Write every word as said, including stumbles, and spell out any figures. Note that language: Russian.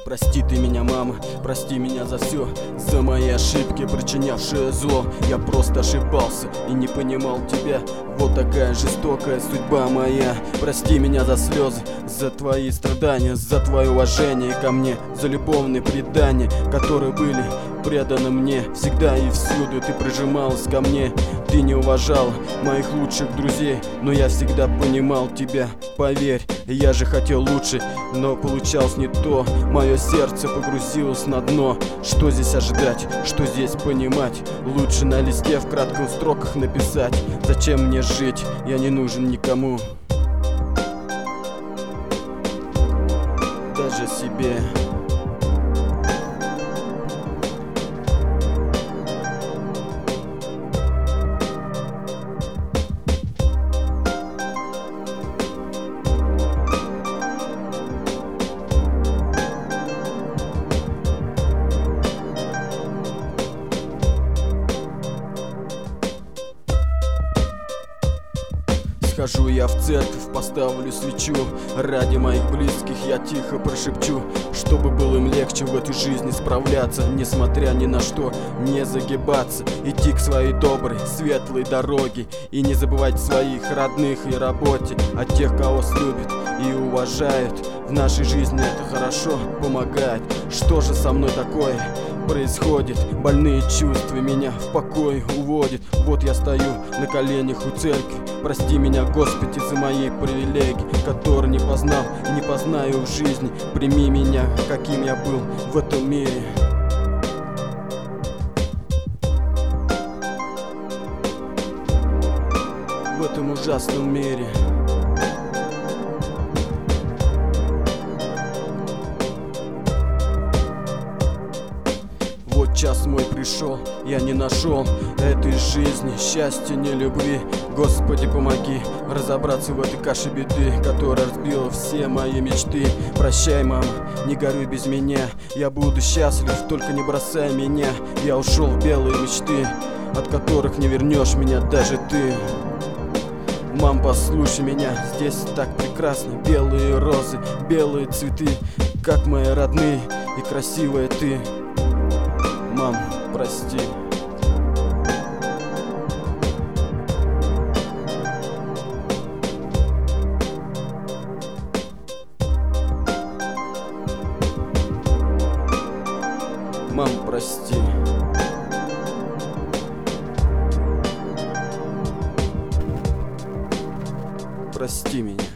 Прости ты меня, мама, прости меня за все, за мои ошибки, причинявшие зло. Я просто ошибался и не понимал тебя. Вот такая жестокая судьба моя. Прости меня за слезы, за твои страдания, за твое уважение ко мне, за любовные предания, которые были преданы мне. Всегда и всюду ты прижималась ко мне. Ты не уважала моих лучших друзей, но я всегда понимал тебя. Поверь, я же хотел лучше, но получалось не то. Мое сердце погрузилось на дно. Что здесь ожидать, что здесь понимать? Лучше на листе в кратких строках написать. Зачем мне жить, я не нужен никому, даже себе. Схожу я в церковь, поставлю свечу. Ради моих близких я тихо прошепчу, чтобы было им легче в этой жизни справляться, несмотря ни на что, не загибаться, идти к своей доброй, светлой дороге и не забывать своих родных и работе, о тех, кого любят и уважают. В нашей жизни это хорошо помогает. Что же со мной такое происходит? Больные чувства меня в покой уводят. Вот я стою на коленях у церкви. Прости меня, Господи, за мои привилегии, которые не познал и не познаю в жизни. Прими меня, каким я был в этом мире. В этом ужасном мире. Вот час мой пришел, я не нашел этой жизни, счастья, не любви. Господи, помоги разобраться в этой каше беды, которая разбила все мои мечты. Прощай, мама, не горюй без меня, я буду счастлив, только не бросай меня. Я ушел в белые мечты, от которых не вернешь меня даже ты. Мам, послушай меня, здесь так прекрасно. Белые розы, белые цветы, как мои родные и красивая ты. Мам, прости. Мам, прости. Прости меня.